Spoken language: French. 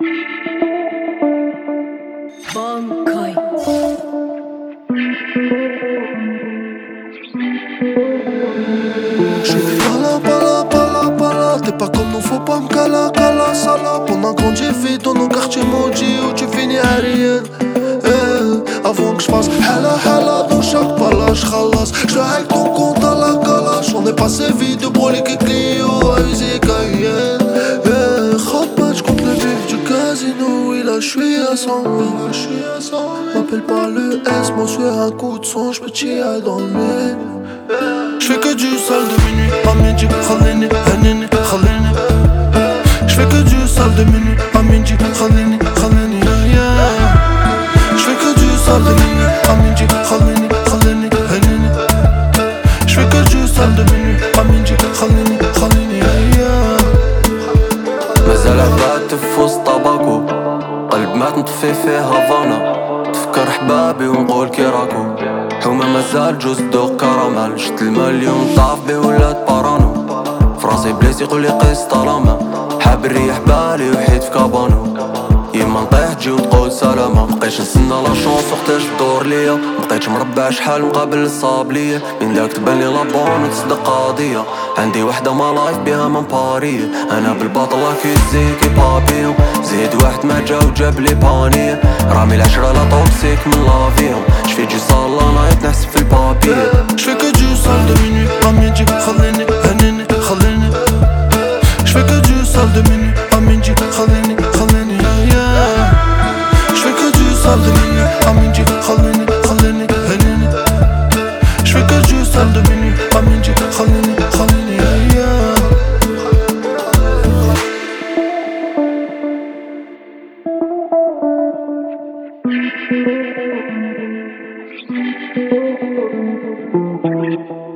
Bankai. J'suis pas là, t'es pas comme nous, faut pas me cala, sala. On a grandi vite dans nos quartiers maudits où tu finis à rien. Avant que j'fasse hala dans chaque palache, khalas. J'te hack ton compte à la calache. On est passé vite de brolique et Clio à usine Cayenne. Rampage contre le vif du casino, oui là j'suis à 100. M'appelle pas le S, moi sur un coup de son, j'peux tirer dans le mille. J'fais que du sale de minuit à midi, khalini, hanini, khalini. J'fais que du sale de minuit à midi, khalini, khalini, yeah. J'fais que du sale de minuit à midi, khalini, khalini, hanini. J'fais que du sale de minuit à midi, khalini, khalini, yeah. مازال عباد في وسط طباكو قلب ما تنطفي فيه هافانا تفكر حبابي ونقول كي راكو حومة مازال جوز دوق كراميل شت المليون طاف بي ولات بارانو فراسي بليس يقولي قيس طالما حاب نريح بالي وحيد في كابانو يما نطيح تجي وتقول سلامة مبقيتش نسنى لا شونس وقتاش تدور ليا مبقيتش مربع شحال مقابل الصاب ليا من داك تبانلي لابون وتصدق قضية عندي وحدة ما لايف بيها من بارية انا بالباطلة كي زيكي بابيون زيد واحد ما جا وجاب لي بانية رامي العشرة لا توكسيك من لافيون شفي جي صالة نايت نحسب في البابية J'fais que du sale de minuit à midi, khalini, hanini, khalini. J'fais que du sale de minuit à midi, khalini, khalini, yeah. J'fais que du sale de minuit à midi, khalini, khalini, hanini. J'fais que du sale de minuit à midi, khalini, khalini, yeah. Thank you.